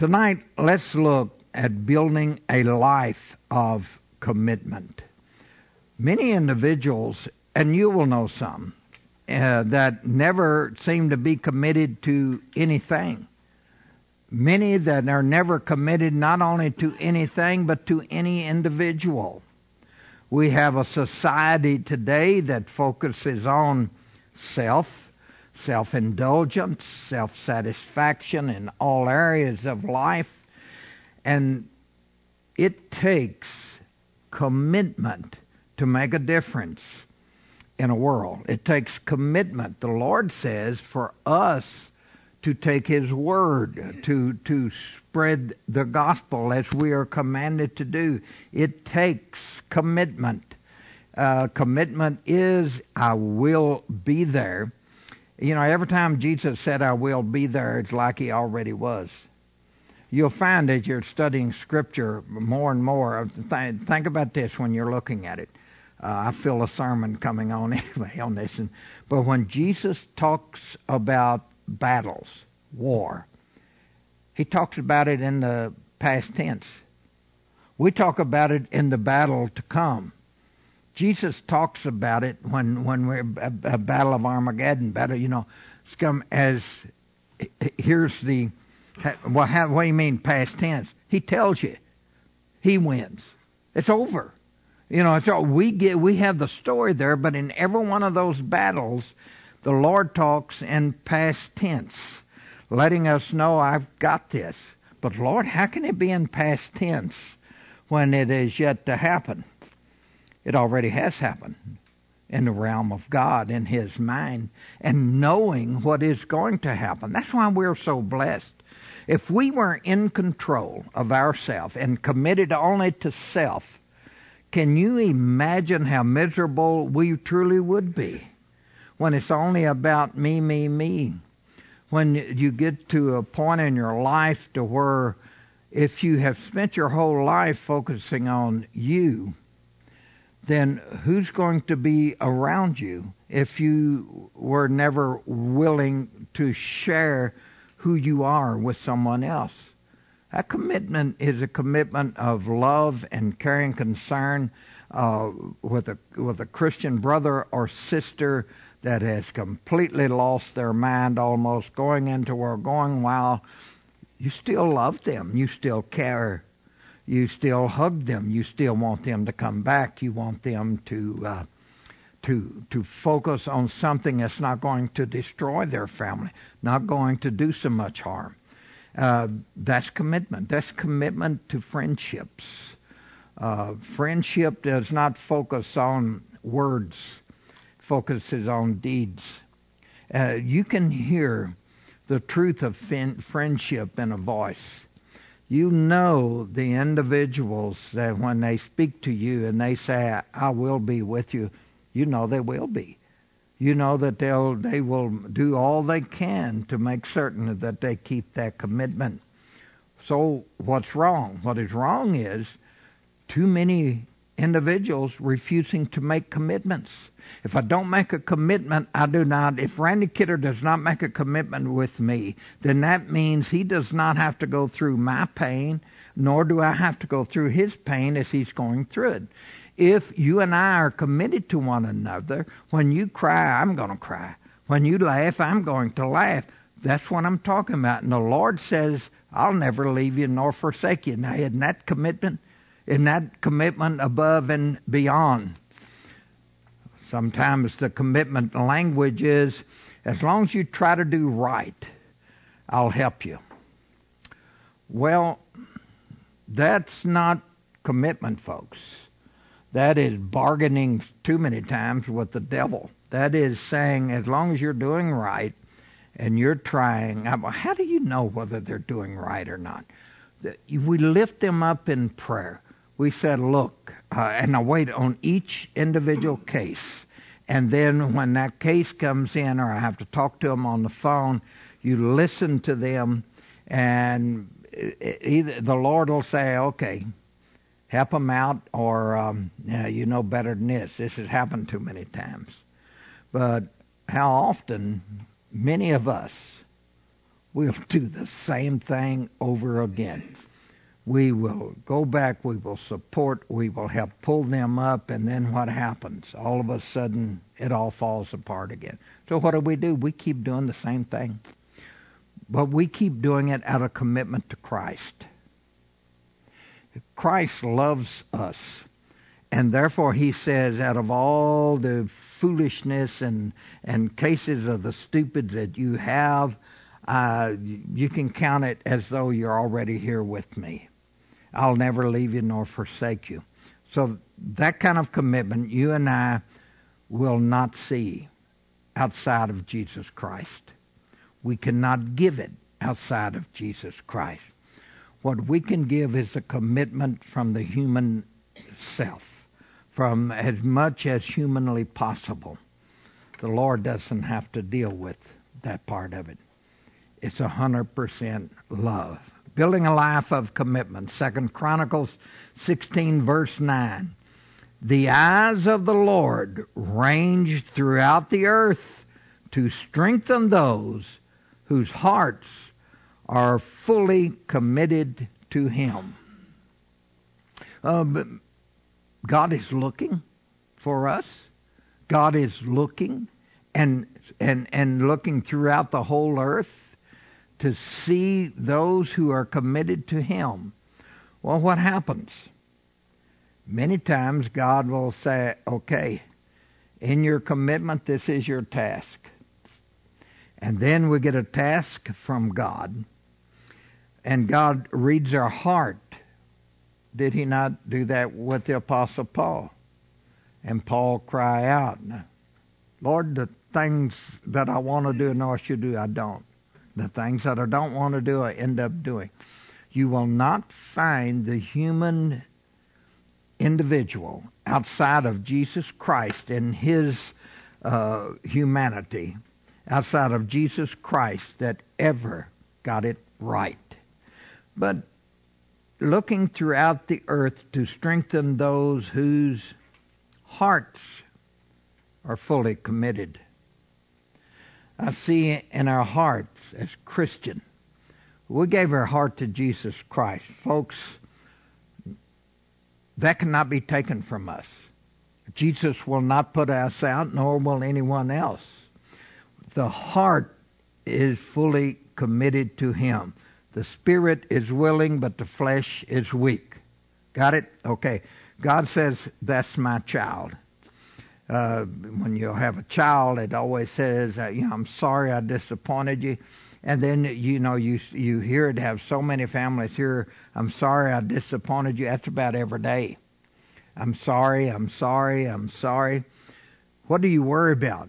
Tonight, let's look at building a life of commitment. Many individuals, and you will know some, that never seem to be committed to anything. Many that are never committed not only to anything, but to any individual. We have a society today that focuses on self-indulgence, self-satisfaction in all areas of life. And it takes commitment to make a difference in a world. It takes commitment, the Lord says, for us to take His Word, to spread the gospel as we are commanded to do. It takes commitment. Commitment is, I will be there. You know, every time Jesus said, I will be there, it's like He already was. You'll find as you're studying Scripture more and more, think about this when you're looking at it. I feel a sermon coming on anyway on this. But when Jesus talks about battles, war, He talks about it in the past tense. We talk about it in the battle to come. Jesus talks about it when we're a battle of Armageddon, here's the, what do you mean past tense? He tells you, He wins. It's over. So we have the story there, but in every one of those battles, the Lord talks in past tense, letting us know I've got this. But Lord, how can it be in past tense when it is yet to happen? It already has happened in the realm of God, in His mind, and knowing what is going to happen. That's why we're so blessed. If we were in control of ourselves and committed only to self, can you imagine how miserable we truly would be when it's only about me, me, me? When you get to a point in your life to where if you have spent your whole life focusing on you, then who's going to be around you if you were never willing to share who you are with someone else? That commitment is a commitment of love and caring concern with a Christian brother or sister that has completely lost their mind, almost going into or going while you still love them, you still care, you still hug them, you still want them to come back, you want them to focus on something that's not going to destroy their family, not going to do so much harm. That's commitment. That's commitment to friendships. Friendship does not focus on words, focuses on deeds. You can hear the truth of friendship in a voice. You know the individuals that when they speak to you and they say, I will be with you, you know they will be. You know that they will do all they can to make certain that they keep that commitment. So what's wrong? What is wrong is too many individuals refusing to make commitments. If I don't make a commitment, I do not. If Randy Kidder does not make a commitment with me, then that means he does not have to go through my pain, nor do I have to go through his pain as he's going through it. If you and I are committed to one another, when you cry, I'm going to cry. When you laugh, I'm going to laugh. That's what I'm talking about. And the Lord says, I'll never leave you nor forsake you. Now, isn't that commitment? Isn't that commitment above and beyond? Sometimes the commitment language is, as long as you try to do right, I'll help you. Well, that's not commitment, folks. That is bargaining too many times with the devil. That is saying, as long as you're doing right and you're trying, how do you know whether they're doing right or not? We lift them up in prayer. We said, look, and I wait on each individual case. And then when that case comes in, or I have to talk to them on the phone, you listen to them, and either the Lord will say, okay, help them out, or you know better than this. This has happened too many times. But how often many of us we'll do the same thing over again. We will go back, we will support, we will help pull them up, and then what happens? All of a sudden, it all falls apart again. So what do? We keep doing the same thing. But we keep doing it out of commitment to Christ. Christ loves us. And therefore he says, out of all the foolishness and cases of the stupid that you have, you can count it as though you're already here with me. I'll never leave you nor forsake you. So that kind of commitment you and I will not see outside of Jesus Christ. We cannot give it outside of Jesus Christ. What we can give is a commitment from the human self, from as much as humanly possible. The Lord doesn't have to deal with that part of it. It's 100% love. Building a life of commitment. 2 Chronicles 16 verse 9. The eyes of the Lord range throughout the earth to strengthen those whose hearts are fully committed to Him. But God is looking for us. God is looking and looking throughout the whole earth to see those who are committed to Him. Well, what happens? Many times God will say, okay, in your commitment, this is your task. And then we get a task from God. And God reads our heart. Did He not do that with the Apostle Paul? And Paul cry out, Lord, the things that I want to do and know I should do, I don't. The things that I don't want to do, I end up doing. You will not find the human individual outside of Jesus Christ and His humanity, outside of Jesus Christ, that ever got it right. But looking throughout the earth to strengthen those whose hearts are fully committed. I see in our hearts as Christian, we gave our heart to Jesus Christ. Folks, that cannot be taken from us. Jesus will not put us out, nor will anyone else. The heart is fully committed to Him. The spirit is willing, but the flesh is weak. Got it? Okay. God says, that's my child. When you have a child, it always says, I'm sorry I disappointed you. And then, you hear it, have so many families here, I'm sorry I disappointed you. That's about every day. I'm sorry, I'm sorry, I'm sorry. What do you worry about?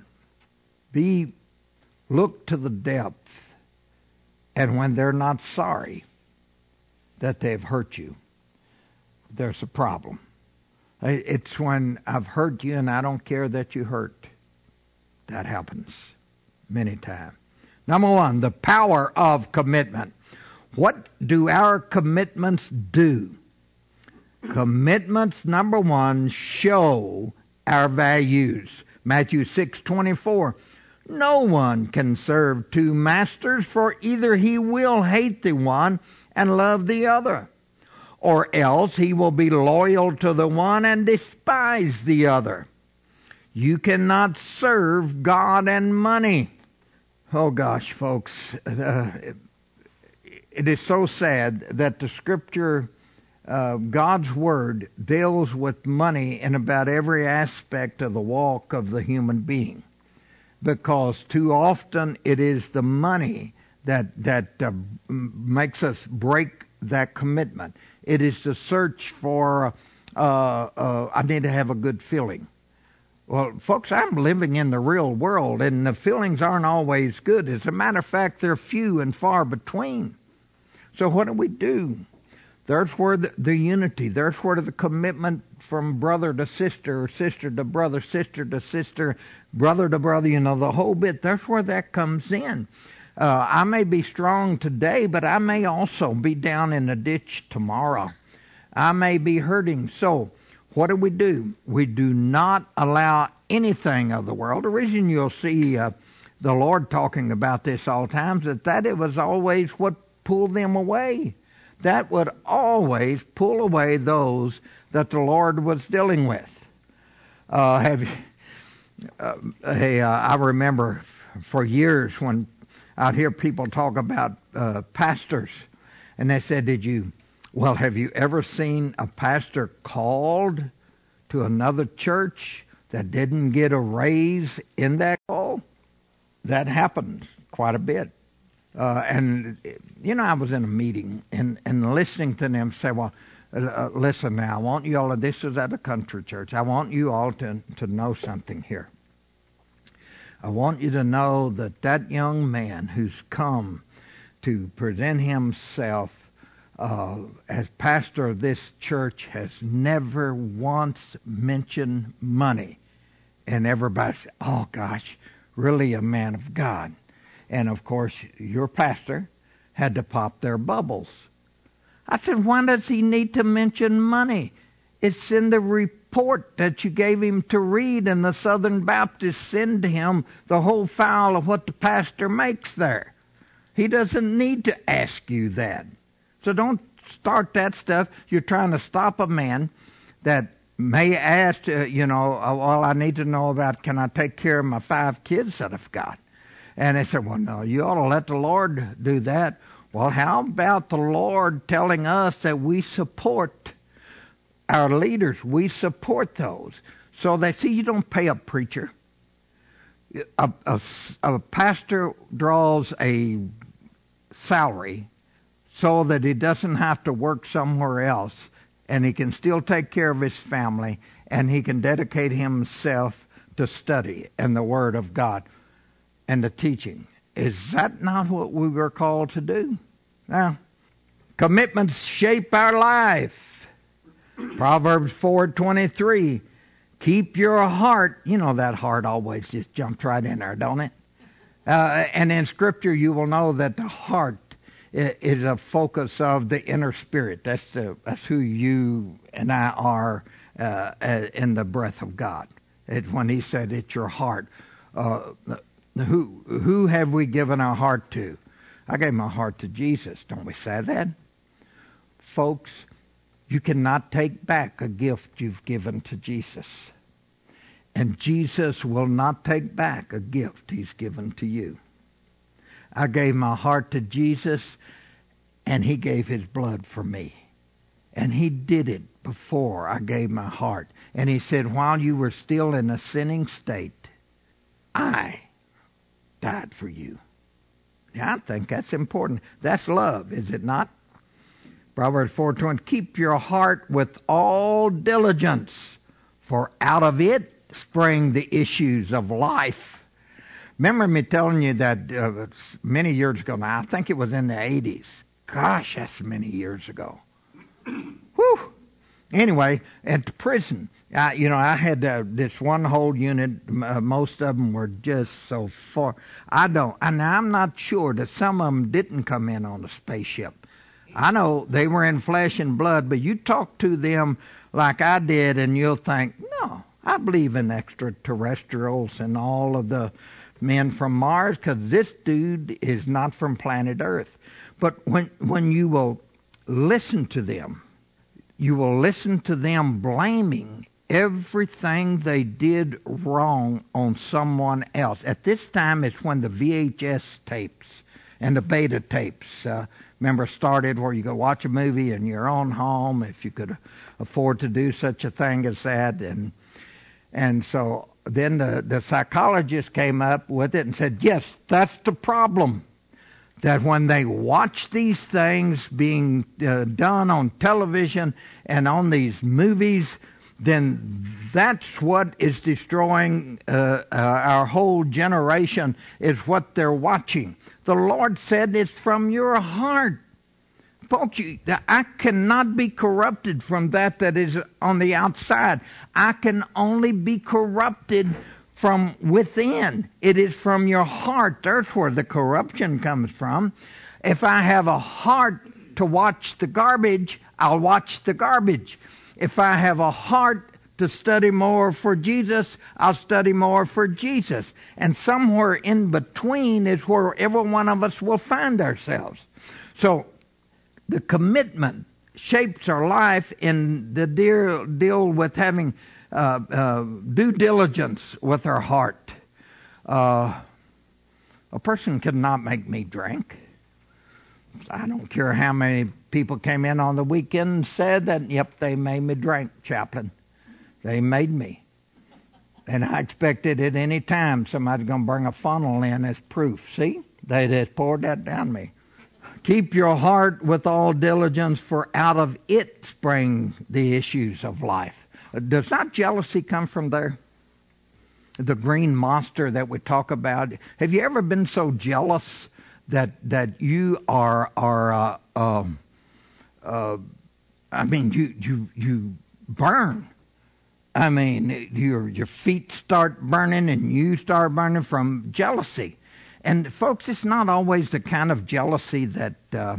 Look to the depth. And when they're not sorry that they've hurt you, there's a problem. It's when I've hurt you and I don't care that you hurt. That happens many times. Number one, the power of commitment. What do our commitments do? Commitments, number one, show our values. Matthew 6:24. No one can serve two masters, for either he will hate the one and love the other, or else he will be loyal to the one and despise the other. You cannot serve God and money. Oh gosh, folks, it is so sad that the Scripture, God's Word, deals with money in about every aspect of the walk of the human being. Because too often it is the money that makes us break that commitment. It is the search for, I need to have a good feeling. Well, folks, I'm living in the real world, and the feelings aren't always good. As a matter of fact, they're few and far between. So what do? There's where the unity, there's where the commitment from brother to sister, or sister to brother to sister, brother to brother, the whole bit. There's where that comes in. I may be strong today, but I may also be down in a ditch tomorrow. I may be hurting. So what do? We do not allow anything of the world. The reason you'll see the Lord talking about this all times, that it was always what pulled them away. That would always pull away those that the Lord was dealing with. I remember for years when I'd hear people talk about pastors, and they said, have you ever seen a pastor called to another church that didn't get a raise in that call? That happens quite a bit. And I was in a meeting and listening to them say, listen now, I want you all, this is at a country church, I want you all to know something here. I want you to know that young man who's come to present himself as pastor of this church has never once mentioned money. And everybody said, oh gosh, really a man of God. And of course, your pastor had to pop their bubbles. I said, why does he need to mention money? It's in the report that you gave him to read, and the Southern Baptists send to him the whole file of what the pastor makes there. He doesn't need to ask you that. So don't start that stuff. You're trying to stop a man that may ask, I need to know about, can I take care of my 5 kids that I've got? And they said, well, no, you ought to let the Lord do that. Well, how about the Lord telling us that we support our leaders? We support those. So they see, you don't pay a preacher. A pastor draws a salary so that he doesn't have to work somewhere else, and he can still take care of his family, and he can dedicate himself to study and the Word of God and the teaching. Is that not what we were called to do? Now, commitments shape our life. Proverbs 4:23, keep your heart. That heart always just jumps right in there, don't it? And in Scripture, you will know that the heart is a focus of the inner spirit. That's who you and I are in the breath of God. It's when He said, it's your heart. Who have we given our heart to? I gave my heart to Jesus. Don't we say that? Folks, you cannot take back a gift you've given to Jesus. And Jesus will not take back a gift He's given to you. I gave my heart to Jesus, and He gave His blood for me. And He did it before I gave my heart. And He said, while you were still in a sinning state, I died for you. Yeah, I think that's important. That's love, is it not? Proverbs 4:20, keep your heart with all diligence, for out of it spring the issues of life. Remember me telling you that many years ago now, I think it was in the 80s. Gosh, that's many years ago. Whew. Anyway, at the prison, I had this one whole unit. Most of them were just so far. I'm not sure that some of them didn't come in on a spaceship. I know they were in flesh and blood, but you talk to them like I did, and you'll think, no, I believe in extraterrestrials and all of the men from Mars, because this dude is not from planet Earth. But when you will listen to them, you will listen to them blaming everything they did wrong on someone else. At this time, it's when the VHS tapes and the beta tapes, remember, started where you go watch a movie in your own home, if you could afford to do such a thing as that. And so then the psychologist came up with it and said, yes, that's the problem. That when they watch these things being done on television and on these movies, then that's what is destroying our whole generation, is what they're watching. The Lord said it's from your heart. Folks, I cannot be corrupted from that is on the outside. I can only be corrupted from within. It is from your heart. That's where the corruption comes from. If I have a heart to watch the garbage, I'll watch the garbage. If I have a heart to study more for Jesus, I'll study more for Jesus. And somewhere in between is where every one of us will find ourselves. So the commitment shapes our life in the deal with having due diligence with our heart. A person could not make me drink. I don't care how many people came in on the weekend and said that, yep, they made me drink, chaplain. They made me. And I expected at any time somebody's going to bring a funnel in as proof. See? They just poured that down me. Keep your heart with all diligence, for out of it spring the issues of life. Does not jealousy come from there? The green monster that we talk about. Have you ever been so jealous that you are you burn? I mean, your feet start burning and you start burning from jealousy. And folks, it's not always the kind of jealousy that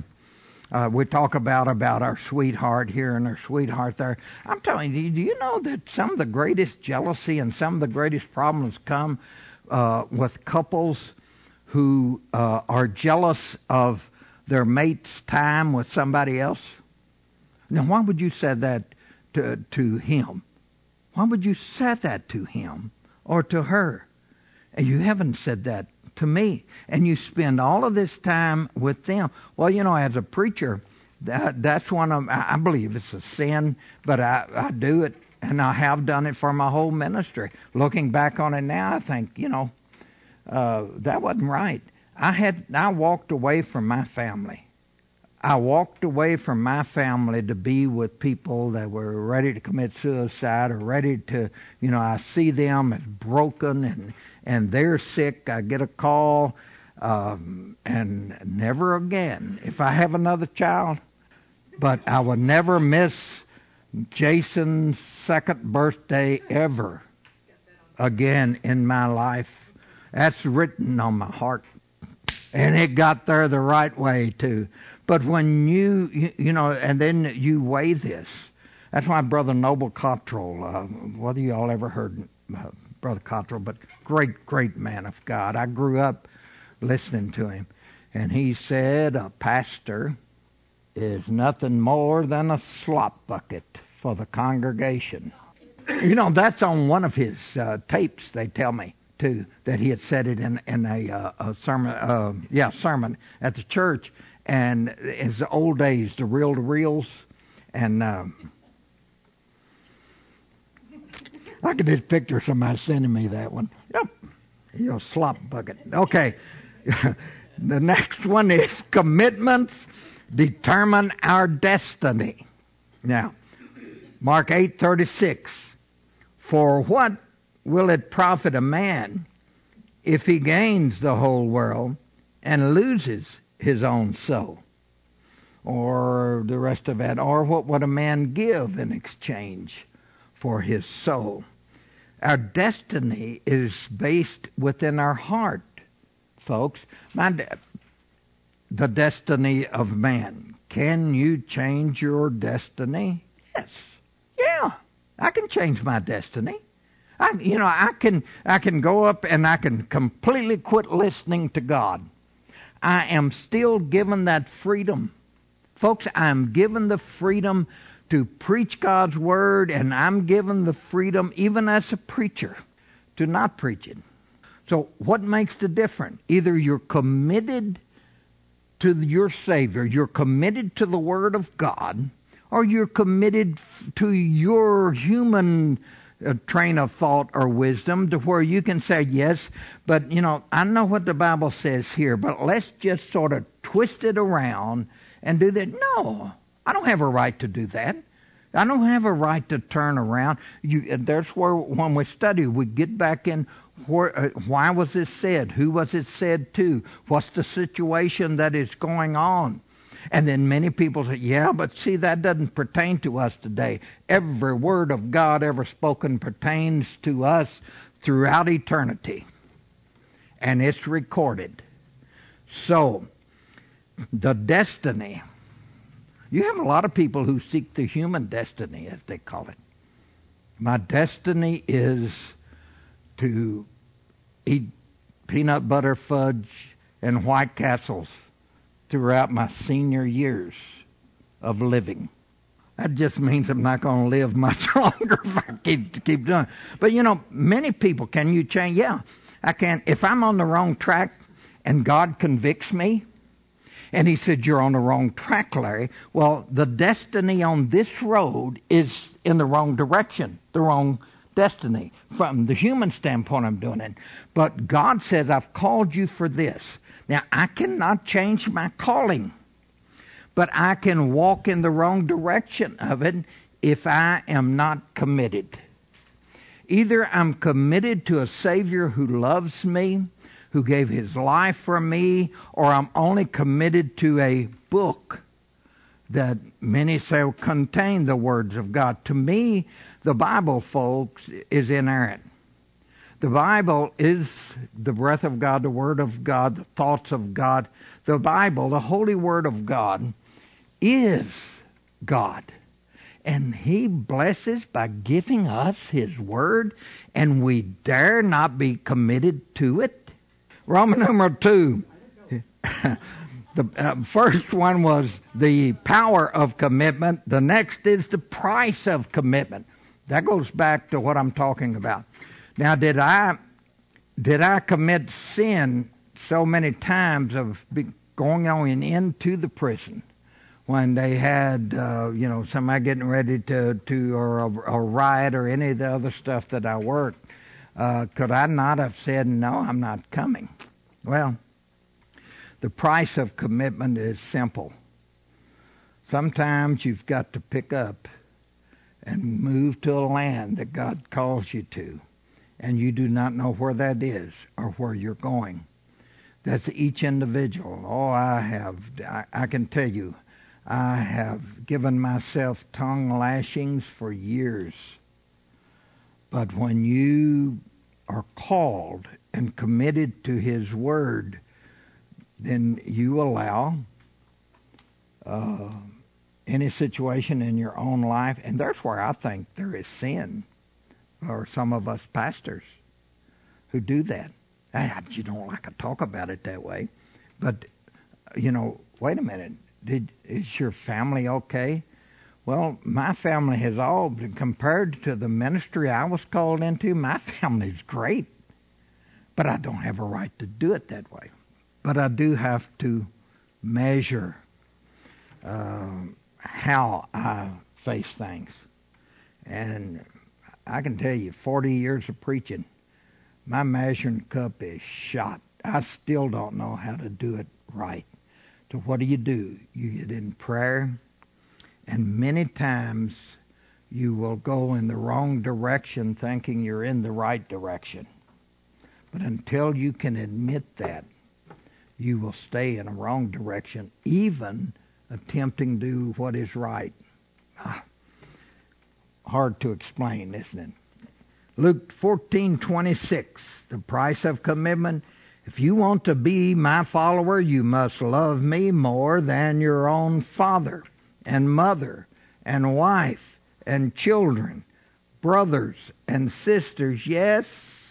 we talk about our sweetheart here and our sweetheart there. I'm telling you, do you know that some of the greatest jealousy and some of the greatest problems come with couples who are jealous of their mate's time with somebody else? Now, why would you say that to him? Why would you say that to him or to her? And you haven't said that to me. And you spend all of this time with them. Well, you know, as a preacher, that's one of, I believe it's a sin, but I do it, and I have done it for my whole ministry. Looking back on it now, I think, you know, that wasn't right. I walked away from my family. I walked away from my family to be with people that were ready to commit suicide or ready to, you know, I see them as broken and they're sick. I get a call, and never again. If I have another child, but I would never miss Jason's second birthday ever again in my life. That's written on my heart. And it got there the right way, too. But when you know, and then you weigh this. That's why Brother Noble Cottrell, whether you all ever heard Brother Cottrell, but great man of God. I grew up listening to him. And he said a pastor is nothing more than a slop bucket for the congregation. You know, that's on one of his tapes, they tell me, too, that he had said it in a sermon, sermon at the church. And it's the old days, the reel-to-reels. And I could just picture somebody sending me that one. Yep, you know, slop bucket. Okay, the next one is commitments determine our destiny. Now, Mark 8:36. For what will it profit a man if he gains the whole world and loses his own soul? Or the rest of that. Or what would a man give in exchange for his soul? Our destiny is based within our heart, folks. The destiny of man. Can you change your destiny? Yes. Yeah, I can change my destiny. I can go up and I can completely quit listening to God. I am still given that freedom. Folks, I'm given the freedom to preach God's word, and I'm given the freedom, even as a preacher, to not preach it. So what makes the difference? Either you're committed to your Savior, you're committed to the Word of God, or you're committed to your human train of thought or wisdom to where you can say, yes, but, you know, I know what the Bible says here, but let's just sort of twist it around and do that. No, I don't have a right to do that. I don't have a right to turn around. That's where, when we study, we get back in, why was this said? Who was it said to? What's the situation that is going on? And then many people say, yeah, but see, that doesn't pertain to us today. Every word of God ever spoken pertains to us throughout eternity. And it's recorded. So, the destiny. You have a lot of people who seek the human destiny, as they call it. My destiny is to eat peanut butter fudge and White Castles throughout my senior years of living. That just means I'm not going to live much longer if I keep doing it. But many people, can you change? Yeah, I can. If I'm on the wrong track and God convicts me, and He said, you're on the wrong track, Larry. Well, the destiny on this road is in the wrong direction, the wrong destiny. From the human standpoint, I'm doing it. But God says, I've called you for this. Now, I cannot change my calling, but I can walk in the wrong direction of it if I am not committed. Either I'm committed to a Savior who loves me, who gave His life for me, or I'm only committed to a book that many say will contain the words of God. To me, the Bible, folks, is inerrant. The Bible is the breath of God, the Word of God, the thoughts of God. The Bible, the Holy Word of God, is God. And He blesses by giving us His Word, and we dare not be committed to it. Roman numeral 2. The first one was the power of commitment. The next is the price of commitment. That goes back to what I'm talking about. Now, did I commit sin so many times of going on into the prison when they had, somebody getting ready or a riot or any of the other stuff that I worked? Could I not have said, no, I'm not coming? Well, the price of commitment is simple. Sometimes you've got to pick up and move to a land that God calls you to, and you do not know where that is or where you're going. That's each individual. Oh, I can tell you, I have given myself tongue lashings for years. But when you are called and committed to His Word, then you allow any situation in your own life, and there's where I think there is sin, or some of us pastors who do that. You don't like to talk about it that way, but wait a minute, is your family okay? Well, my family has all been, compared to the ministry I was called into, my family's great, but I don't have a right to do it that way. But I do have to measure how I face things. And I can tell you, 40 years of preaching, my measuring cup is shot. I still don't know how to do it right. So what do? You get in prayer, and many times you will go in the wrong direction thinking you're in the right direction. But until you can admit that, you will stay in a wrong direction, even attempting to do what is right. Hard to explain, isn't it? Luke 14:26, the price of commitment. If you want to be my follower, you must love me more than your own father and mother and wife and children, brothers and sisters, yes,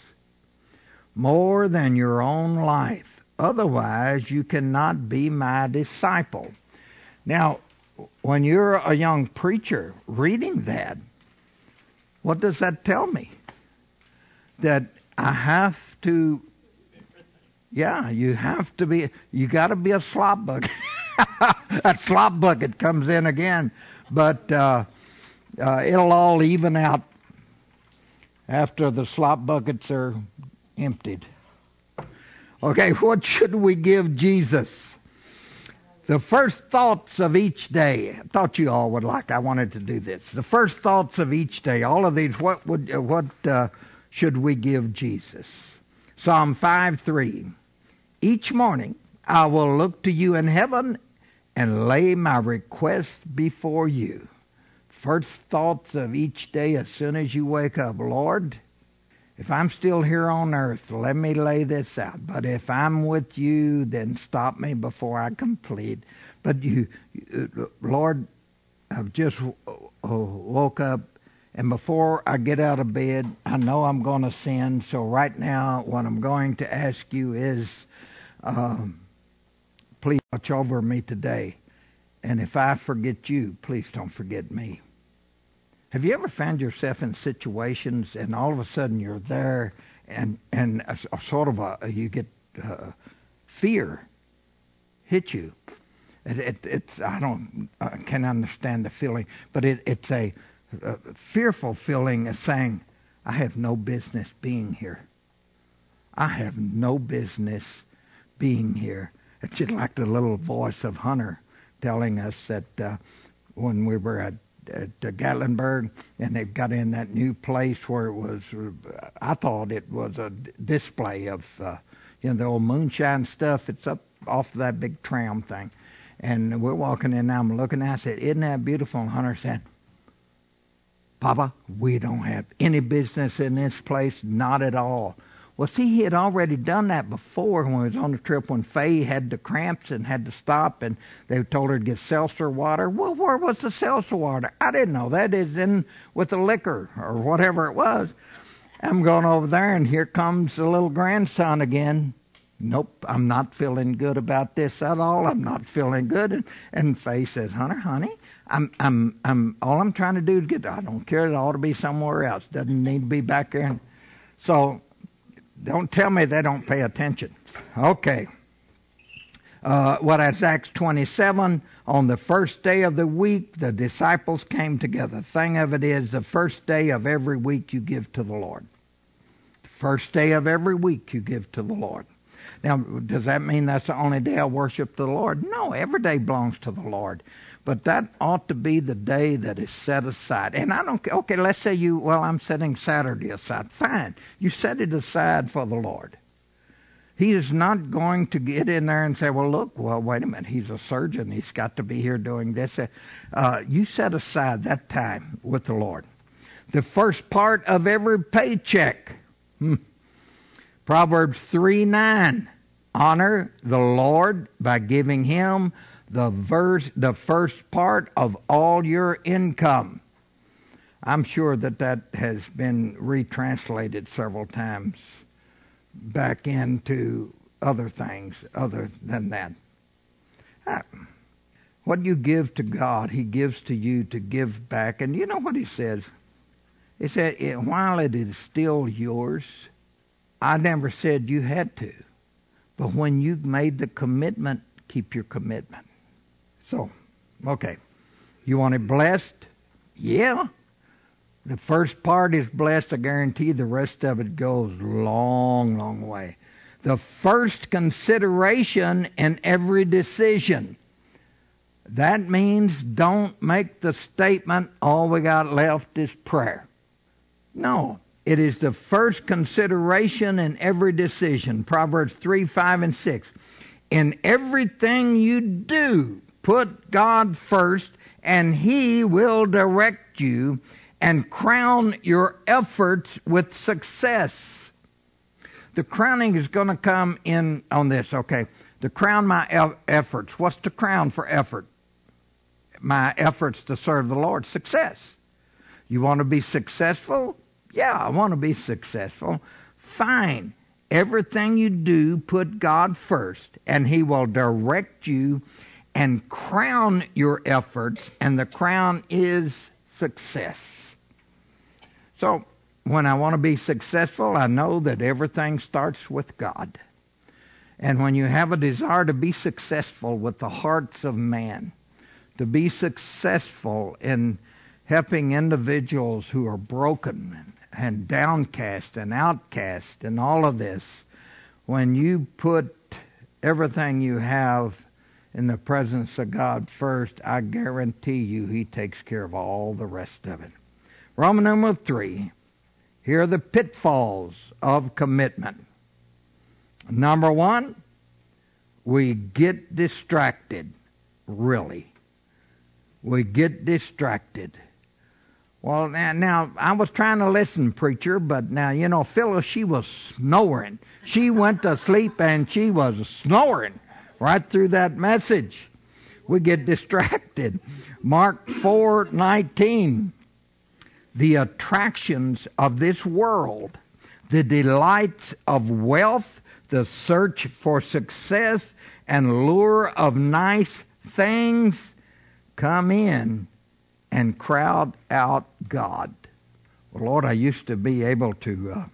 more than your own life. Otherwise, you cannot be my disciple. Now, when you're a young preacher reading that, what does that tell me? That I have to, you got to be a slop bucket. That slop bucket comes in again, but it'll all even out after the slop buckets are emptied. Okay, what should we give Jesus? The first thoughts of each day. I thought you all would like. I wanted to do this. The first thoughts of each day. All of these. What should we give Jesus? Psalm 5:3. Each morning I will look to you in heaven and lay my requests before you. First thoughts of each day as soon as you wake up. Lord, if I'm still here on earth, let me lay this out. But if I'm with you, then stop me before I complete. But Lord, I've just woke up And before I get out of bed, I know I'm going to sin. So right now, what I'm going to ask you is, please watch over me today. And if I forget you, please don't forget me. Have you ever found yourself in situations and all of a sudden you're there and a sort of you get fear hit you? It's I can't understand the feeling, but it's a fearful feeling of saying, I have no business being here. I have no business being here. It's just like the little voice of Hunter telling us that when we were at Gatlinburg and they've got in that new place where it was, I thought it was a display of, the old moonshine stuff. It's up off that big tram thing. And we're walking in, and I'm looking, I said, isn't that beautiful? And Hunter said, Papa, we don't have any business in this place, not at all. Well, see, he had already done that before when he was on the trip when Faye had the cramps and had to stop, and they told her to get seltzer water. Well, where was the seltzer water? I didn't know. That is in with the liquor or whatever it was. I'm going over there, and here comes the little grandson again. Nope, I'm not feeling good about this at all. I'm not feeling good. And Faye says, Hunter, honey, I'm all I'm trying to do is get. I don't care. It ought to be somewhere else. Doesn't need to be back there. And so. Don't tell me they don't pay attention. Okay. That's Acts 27. On the first day of the week, the disciples came together. The thing of it is, the first day of every week you give to the Lord. The first day of every week you give to the Lord. Now, does that mean that's the only day I worship the Lord? No, every day belongs to the Lord. But that ought to be the day that is set aside. And okay, let's say I'm setting Saturday aside. Fine. You set it aside for the Lord. He is not going to get in there and say, wait a minute, he's a surgeon. He's got to be here doing this. You set aside that time with the Lord. The first part of every paycheck. Proverbs 3:9. Honor the Lord by giving Him the first part of all your income. I'm sure that has been retranslated several times back into other things other than that. What you give to God, He gives to you to give back. And you know what He says? He said, while it is still yours, I never said you had to. But when you've made the commitment, keep your commitment. So, okay. You want it blessed? Yeah. The first part is blessed. I guarantee the rest of it goes long, long way. The first consideration in every decision. That means don't make the statement, all we got left is prayer. No. It is the first consideration in every decision. Proverbs 3, 5, and 6. In everything you do, put God first, and He will direct you and crown your efforts with success. The crowning is going to come in on this. Okay, to crown my efforts. What's to crown for effort? My efforts to serve the Lord. Success. You want to be successful? Yeah, I want to be successful. Fine. Everything you do, put God first, and He will direct you and crown your efforts, and the crown is success. So, when I want to be successful, I know that everything starts with God. And when you have a desire to be successful with the hearts of man, to be successful in helping individuals who are broken and downcast and outcast and all of this, when you put everything you have in the presence of God first, I guarantee you He takes care of all the rest of it. Roman number 3. Here are the pitfalls of commitment. Number 1, we get distracted. Really. We get distracted. Well, now, I was trying to listen, preacher, but now, Phyllis, she was snoring. She went to sleep and she was snoring right through that message. We get distracted. Mark 4:19. the attractions of this world, the delights of wealth, the search for success, and lure of nice things come in and crowd out God. Well, Lord, I used to be able to,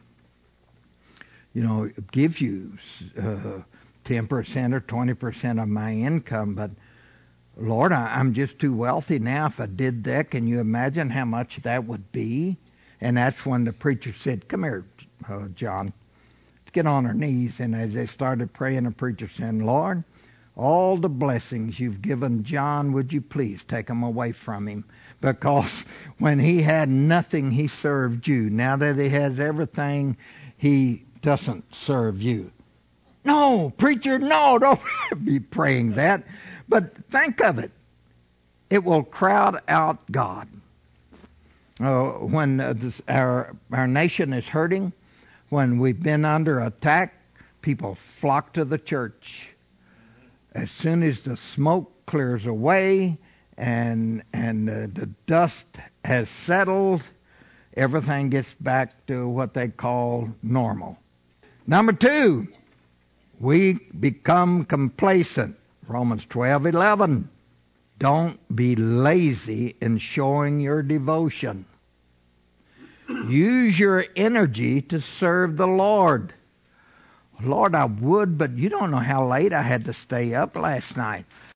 give you 10% or 20% of my income, but Lord, I'm just too wealthy now. If I did that, can you imagine how much that would be? And that's when the preacher said, come here, John, let's get on our knees. And as they started praying, the preacher said, Lord, all the blessings you've given John, would you please take them away from him? Because when he had nothing, he served you. Now that he has everything, he doesn't serve you. No, preacher, no, don't be praying that. But think of it. It will crowd out God. When our nation is hurting, when we've been under attack, people flock to the church. As soon as the smoke clears away and the dust has settled, everything gets back to what they call normal. Number 2, we become complacent. Romans 12:11. Don't be lazy in showing your devotion. Use your energy to serve the Lord. Lord, I would, but you don't know how late I had to stay up last night.